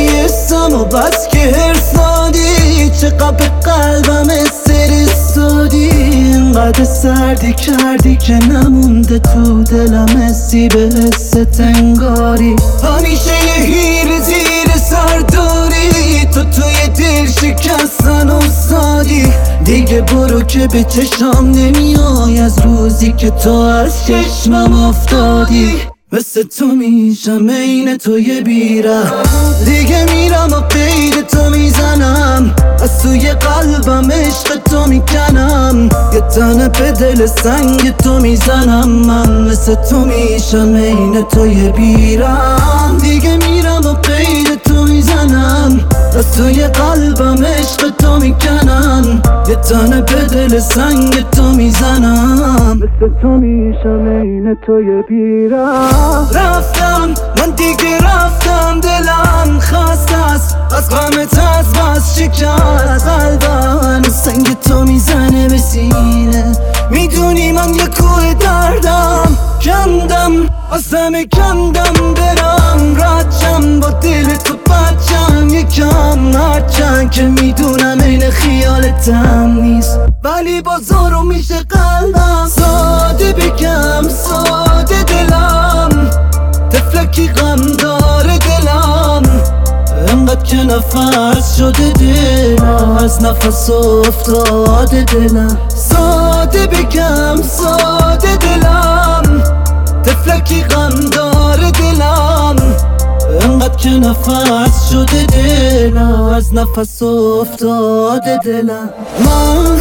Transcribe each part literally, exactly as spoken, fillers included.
اسم و بس که هرسادی چقدر به قلبم استرسادی، اینقدر سردی کردی که نمونده تو دلم حسی به حست انگاری. همیشه یه هیر زیر سر داری تو، توی دل شکستن افتادی. دیگه برو که به چشام نمیای از روزی که تو از چشمم افتادی. مثل تو میشم عین تو یه بیره، دیگه میرم و قید تو میزنم، از توی قلبم عشق تو میکنم، یه تنه به دل سنگ تو میزنم. من مثل تو میشم عین تو یه بیره، دیگه میرم و قید تو میزنم، از توی قلبم عشق تو میکنم، یه تنه به دل سنگ تو میزنم. مثل تو میشم عین تو یه بیره. رفتم من دیگه رفتم، دلم خسته است از غمت، از بس شکست قلبم سنگ تو میزنه به سینه. میدونی من یه کوه دردم، کندم از همه کندم، برم رچم با دل تو بچم یکم، هرچند که میدونم این خیالتم نیست، ولی بازارو میشه قلبم. ساده بگم ساده دلم، تفلکی غم داره دلم، انقدر که نفس شده دلم، از نفس افتاده دلم. ساده بگم ساده دلم، تفلکی غم داره دلم، انقدر که نفس شده دلم، از نفس افتاده دلم. من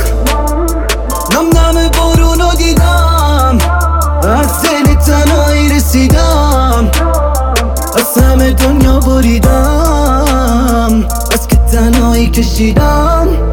نم نم بارونو دیدم، از دل تنهایی رسیدم، از همه دنیا بریدم، از که تنهایی کشیدم.